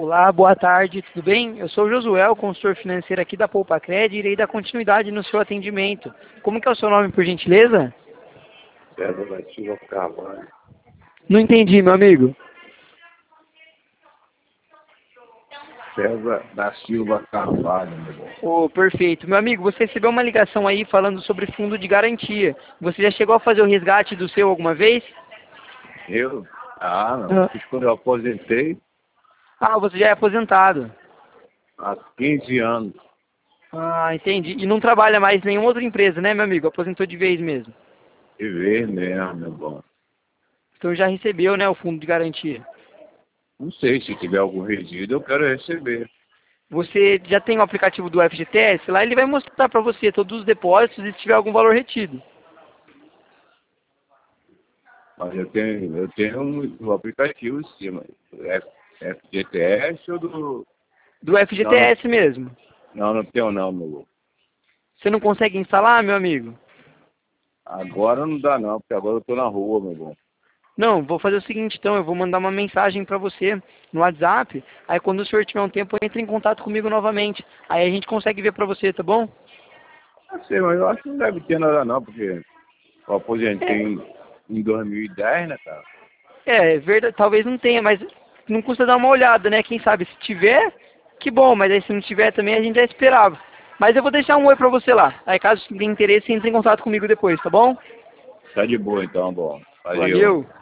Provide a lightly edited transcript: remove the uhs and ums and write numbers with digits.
Olá, boa tarde, tudo bem? Eu sou o Josué, consultor financeiro aqui da Poupacred e irei dar continuidade no seu atendimento. Como que é o seu nome, por gentileza? César da Silva Carvalho. Não entendi, meu amigo. César da Silva Carvalho, meu irmão. Oh, perfeito. Meu amigo, você recebeu uma ligação aí falando sobre fundo de garantia. Você já chegou a fazer o resgate do seu alguma vez? Eu? Não. Fiz quando eu aposentei Ah, você já é aposentado. há 15 anos. Ah, entendi. E não trabalha mais em nenhuma outra empresa, né, meu amigo? Aposentou de vez mesmo. De vez mesmo, meu irmão. Então já recebeu, né, o fundo de garantia. Não sei, se tiver algum resíduo, eu quero receber. Você já tem o aplicativo do FGTS? Lá ele vai mostrar para você todos os depósitos e se tiver algum valor retido. Mas eu tenho um aplicativo em cima. FGTS ou do... Do FGTS mesmo. Não tenho não, meu irmão. Você não consegue instalar, meu amigo? Agora não dá não, porque agora eu tô na rua, meu irmão. Não, vou fazer o seguinte então, eu vou mandar uma mensagem para você no WhatsApp, aí quando o senhor tiver um tempo, entre em contato comigo novamente. Aí a gente consegue ver para você, tá bom? Não sei, mas eu acho que não deve ter nada não, porque eu aposentei em 2010, né, cara? É verdade, talvez não tenha, mas não custa dar uma olhada, né? Quem sabe, se tiver, que bom, mas aí se não tiver também a gente já esperava. Mas eu vou deixar um oi pra você lá. Aí caso tenha interesse, entre em contato comigo depois, tá bom? Tá de boa então, bom. Valeu. Valeu!